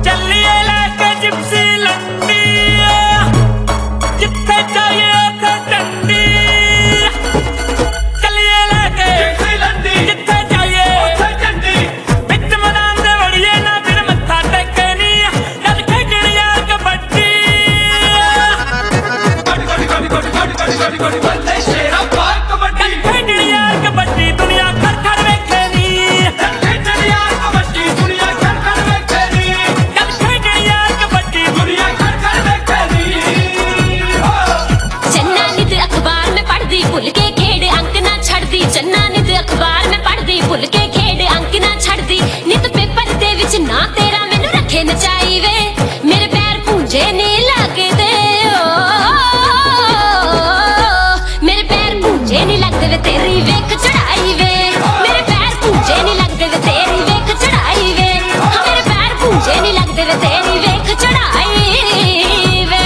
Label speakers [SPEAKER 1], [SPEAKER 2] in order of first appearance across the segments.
[SPEAKER 1] ਚੱਲੀਏ ਲੈ ਕੇ ਜਿਪਸੀ ਲੰਡੀ ਜਿੱਥੇ ਜਾਈਏ ਉੱਥੇ ਡੰਡੀ ਚੱਲੀਏ ਲੈ ਕੇ ਜਿਪਸੀ ਲੰਡੀ ਜਿੱਥੇ ਜਾਈਏ ਉੱਥੇ ਡੰਡੀ ਵਿੱਚ ਮੈਦਾਨ ਦੇ ਵੜੀਏ ਨਾ ਫਿਰ ਮੱਥਾ ਟੇਕੇ ਨੀ ਚੱਲ ਖੇਡਣ ਯਾਰ ਕਬੱਡੀ ਗੋਡੀ ਬੱਲੇ ਸ਼ੇਰਾ ਪਾ ਕਬੱਡੀ ਖੇਡਣ ਯਾਰ ਕਬੱਡੀ ਦੁਨੀਆ ਖੜ ਖੜ ਵੇਖੇ ਨੀ ਖੇਡਣ ਯਾਰ ਕਬੱਡੀ ਦੁਨੀਆ ਖੜ ਖੜ ਵੇਖੇ ਨੀ ਚੱਲ ਖੇਡਣ ਯਾਰ ਕਬੱਡੀ ਦੁਨੀਆ ਖੜ ਖੜ ਵੇਖੇ ਨੀ
[SPEAKER 2] चन्ना नित अखबार में पढ़दी भुल के खेड अंक ना छड़दी चन्ना नित अखबार में पढ़दी भुल के खेड अंक ना छड़दी नित पेपर दे विच ना तेरा मैनू रखे नचाई वे मेरे पैर पूंजे ने लगदे मेरे पैर पूंजे नहीं लगदे वे तेरी वेख चढ़ाई वे मेरे पैर पूंजे नहीं लगदे वे तेरी वेख चढ़ाई वे मेरे पैर पूंजे नहीं लगदे वे तेरी वेख चढ़ाई वे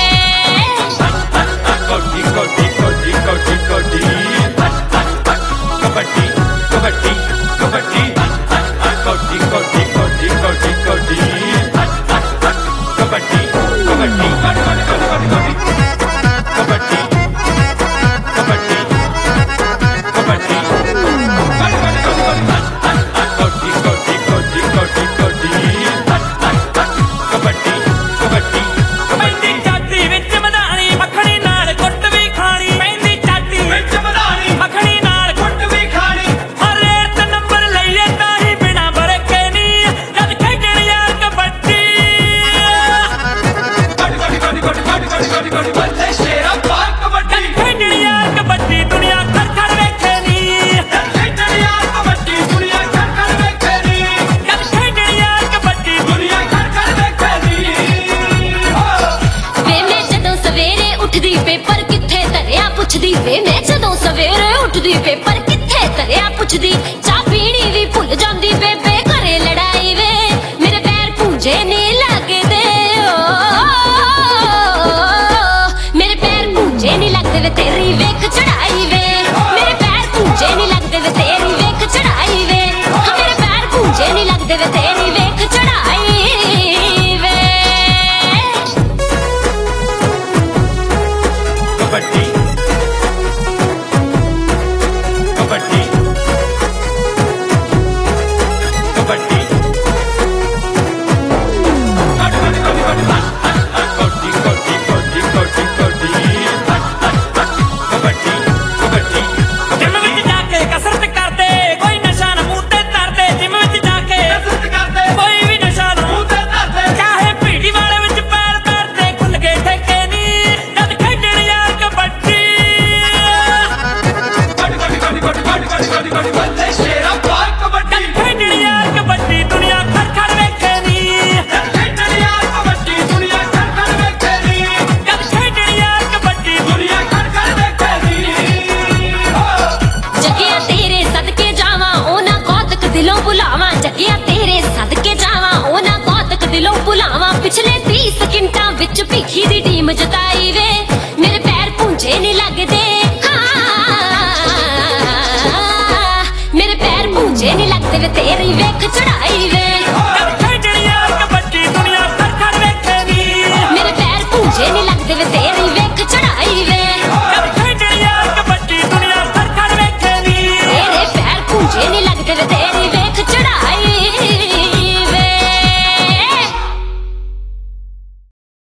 [SPEAKER 1] कबड्डी कबड्डी कबड्डी कबड्डी कबड्डी कबड्डी कबड्डी कबड्डी कबड्डी कबड्डी कबड्डी कबड्डी कबड्डी
[SPEAKER 2] पेपर किथे धरिया पुछदी वे मैं जदों सवेरे उठदी पेपर किथे धरिया पुछदी चाह पीनी भी भुल जांदी बेबे घरे लड़ाई वे मेरे पैर पूंजे ने लगदे मेरे पैर पूंजे नहीं लगदे वे तेरी वेख चढ़ाई वे मेरे पैर पूंजे नहीं लगदे वे तेरी वेख चढ़ाई वे मेरे पैर पूंजे नहीं लगदे वे तेरी वेख चढ़ाई वे
[SPEAKER 1] कबड्डी कबड्डी कबड्डी ਬੱਲੇ ਸ਼ੇਰਾ ਪਾ ਕਬੱਡੀ ਖੇਡਣ ਯਾਰ ਕਬੱਡੀ ਦੁਨੀਆ ਖੜ ਖੜ ਵੇਖੇ ਨੀ ਖੇਡਣ ਯਾਰ ਕਬੱਡੀ ਦੁਨੀਆ ਖੜ ਖੜ ਵੇਖੇ ਨੀ ਖੇਡਣ ਯਾਰ ਕਬੱਡੀ ਦੁਨੀਆ ਖੜ ਖੜ ਵੇਖੇ ਨੀ
[SPEAKER 2] जगिया तेरे सदके जावां ओना कौतक दिलों बुलावां जगिया तेरे सदके जावां ओना कौतक दिलों बुलावां पिछले 30 सेकंडां विच भीखी दी टीम जिताई वे मेरे पैर पूंजे नहीं लगदे मेरे पैर पूंजे नहीं लगदे वे तेरी वेख चढ़ाई वे
[SPEAKER 1] खेडण यार कबड्डी दुनिया खड़ खड़ वेखे नी
[SPEAKER 2] मेरे पैर पूंजे नहीं लगदे वे तेरी